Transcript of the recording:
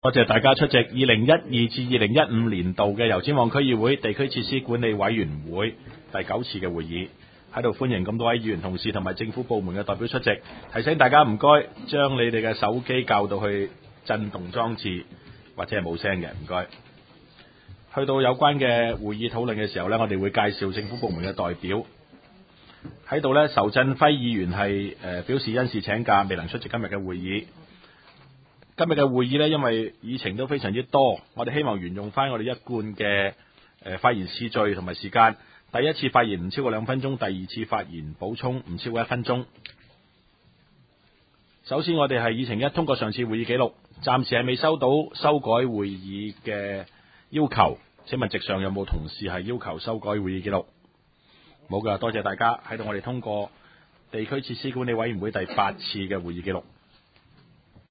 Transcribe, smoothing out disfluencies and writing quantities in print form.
多謝大家出席2012至2015年度嘅油尖旺區議會地區設施管理委員會第9次嘅會議，喺度歡迎咁多位議員同事同埋政府部門嘅代表出席。提醒大家唔該將你哋嘅手機校到去震動裝置或者係冇聲嘅，唔該。去到有關嘅會議討論嘅時候呢，我哋會介紹政府部門嘅代表喺度呢。仇振輝議員係表示因事請假，未能出席今日嘅會議。今日嘅會議呢，因為議程都非常之多，我哋希望沿用翻我哋一貫嘅發言次序同埋時間。第一次發言唔超過2分鐘，第二次發言補充唔超過1分鐘。首先我哋係議程一，通過上次會議記錄，暫時係未收到修改會議嘅要求。請問席上有冇同事係要求修改會議記錄？冇㗎，多謝大家。喺度我哋通過地區設施管理委員會第8次嘅會議記錄。